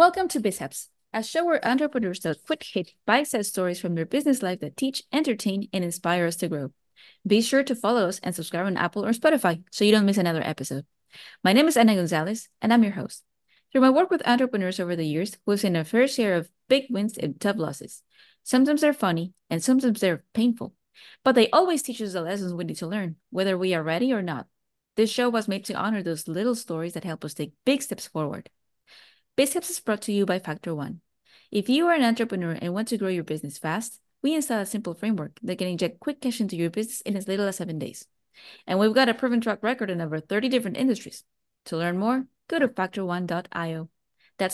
Welcome to BizHaps, a show where entrepreneurs tell quick hit bite-sized stories from their business life that teach, entertain, and inspire us to grow. Be sure to follow us and subscribe on Apple or Spotify so you don't miss another episode. My name is Ana Gonzalez, and I'm your host. Through my work with entrepreneurs over the years, we've seen a fair share of big wins and tough losses. Sometimes they're funny, and sometimes they're painful. But they always teach us the lessons we need to learn, whether we are ready or not. This show was made to honor those little stories that help us take big steps forward. BizHaps is brought to you by Factor One. If you are an entrepreneur and want to grow your business fast, we install a simple framework that can inject quick cash into your business in as little as 7 days. And we've got a proven track record in over 30 different industries. To learn more, go to factorone.io. That's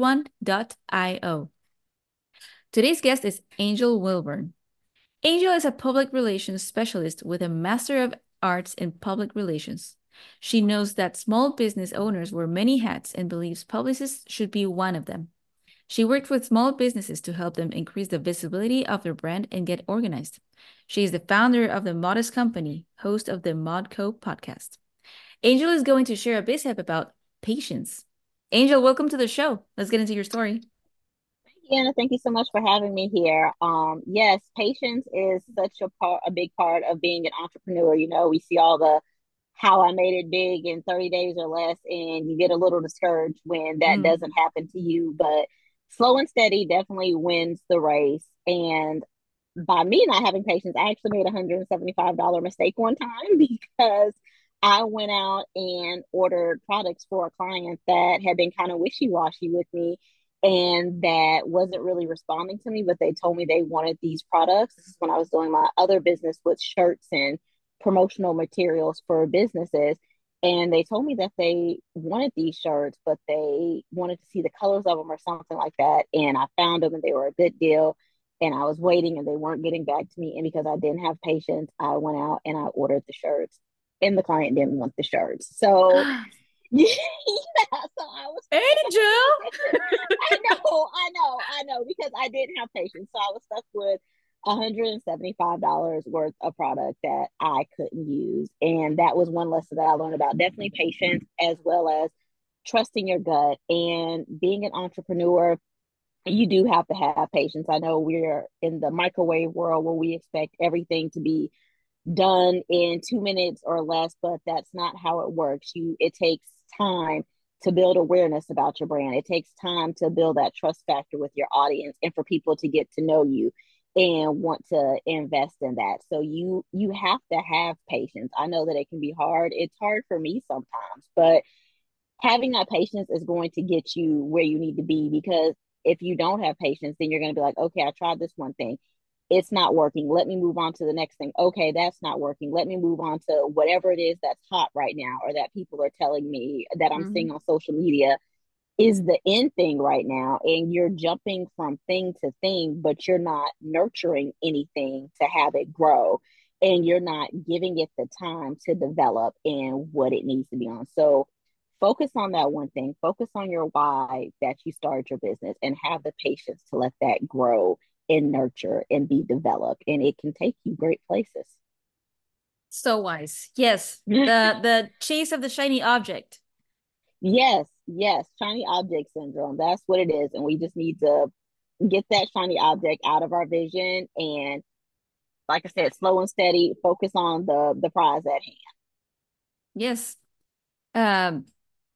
factorone.io. Today's guest is Angel Wilburn. Angel is a public relations specialist with a Master of Arts in Public Relations. She knows that small business owners wear many hats and believes publicists should be one of them. She worked with small businesses to help them increase the visibility of their brand and get organized. She is the founder of the Modest Company, host of the Modco podcast. Angel is going to share a BizHap about patience. Angel, welcome to the show. Let's get into your story. Anna, thank you so much for having me here. Yes, patience is such a big part of being an entrepreneur. You know, we see all the how I made it big in 30 days or less, and you get a little discouraged when that Mm. doesn't happen to you. But slow and steady definitely wins the race. And by me not having patience, I actually made a $175 mistake one time because I went out and ordered products for a client that had been kind of wishy-washy with me and that wasn't really responding to me, but they told me they wanted these products. This is when I was doing my other business with shirts and promotional materials for businesses. And they told me that they wanted these shirts, but they wanted to see the colors of them or something like that. And I found them and they were a good deal. And I was waiting and they weren't getting back to me. And because I didn't have patience, I went out and I ordered the shirts and the client didn't want the shirts. So yeah, so I was stuck with Angel! I know, because I didn't have patience. So I was stuck with $175 worth of product that I couldn't use. And that was one lesson that I learned about definitely patience as well as trusting your gut and being an entrepreneur. You do have to have patience. I know we're in the microwave world where we expect everything to be done in 2 minutes or less, but that's not how it works. It takes time to build awareness about your brand. It takes time to build that trust factor with your audience and for people to get to know you and want to invest in that. So you have to have patience. I know that it can be hard. It's hard for me sometimes, but having that patience is going to get you where you need to be, because if you don't have patience, then you're going to be like, okay, I tried this one thing, it's not working, let me move on to the next thing. Okay, that's not working, let me move on to whatever it is that's hot right now or that people are telling me that I'm seeing Mhm. on social media is the end thing right now. And you're jumping from thing to thing, but you're not nurturing anything to have it grow, and you're not giving it the time to develop and what it needs to be on. So focus on that one thing, focus on your why that you started your business, and have the patience to let that grow and nurture and be developed, and it can take you great places. So wise. Yes. The chase of the shiny object. Yes, shiny object syndrome, that's what it is. And we just need to get that shiny object out of our vision and, like I said, slow and steady, focus on the prize at hand. Yes. Um,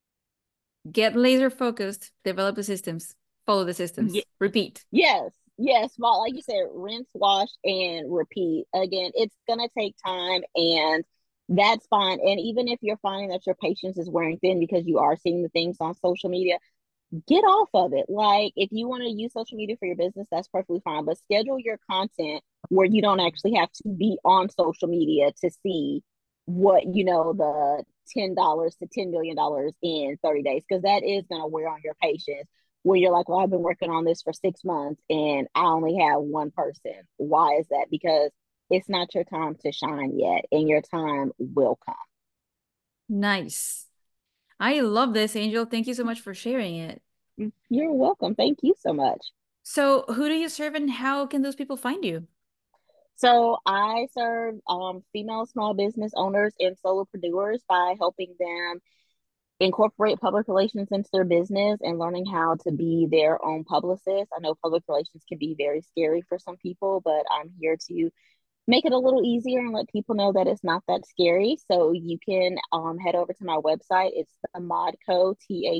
get laser focused, develop the systems, follow the systems, repeat. Yes, well, like you said, rinse, wash, and repeat. Again, it's gonna take time, and that's fine. And even if you're finding that your patience is wearing thin because you are seeing the things on social media, get off of it. Like, if you want to use social media for your business, that's perfectly fine. But schedule your content where you don't actually have to be on social media to see what, the $10 to $10 million in 30 days, because that is going to wear on your patience. Where you're like, well, I've been working on this for 6 months and I only have one person. Why is that? Because it's not your time to shine yet, and your time will come. Nice. I love this, Angel. Thank you so much for sharing it. You're welcome. Thank you so much. So, who do you serve and how can those people find you? So I serve female small business owners and solopreneurs by helping them incorporate public relations into their business and learning how to be their own publicist. I know public relations can be very scary for some people, but I'm here to make it a little easier and let people know that it's not that scary. So you can head over to my website. It's the Modcosc,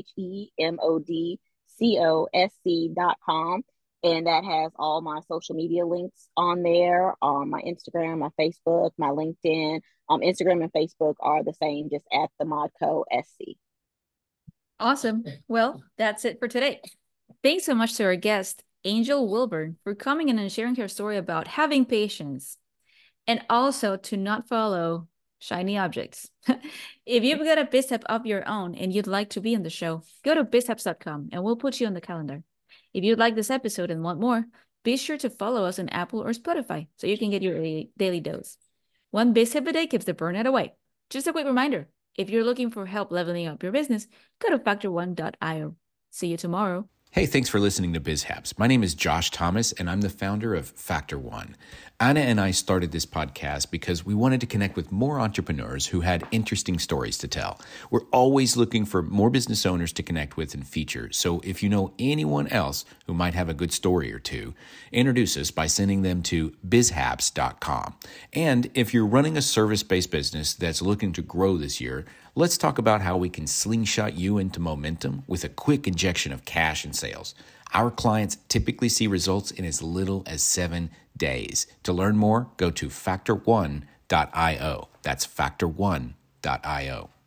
TheModcosc.com. And that has all my social media links on there, my Instagram, my Facebook, my LinkedIn. Instagram and Facebook are the same, just at the Modcosc. Awesome. Well, that's it for today. Thanks so much to our guest, Angel Wilburn, for coming in and sharing her story about having patience, and also to not follow shiny objects. If you've got a BizHub of your own and you'd like to be on the show, go to bizhubs.com and we'll put you on the calendar. If you like this episode and want more, be sure to follow us on Apple or Spotify so you can get your daily dose. One BizHub a day keeps the burnout away. Just a quick reminder, if you're looking for help leveling up your business, go to factor1.io. See you tomorrow. Hey, thanks for listening to BizHaps. My name is Josh Thomas, and I'm the founder of Factor One. Anna and I started this podcast because we wanted to connect with more entrepreneurs who had interesting stories to tell. We're always looking for more business owners to connect with and feature. So if you know anyone else who might have a good story or two, introduce us by sending them to bizhaps.com. And if you're running a service-based business that's looking to grow this year, let's talk about how we can slingshot you into momentum with a quick injection of cash and sales. Our clients typically see results in as little as 7 days. To learn more, go to factor1.io. That's factor1.io.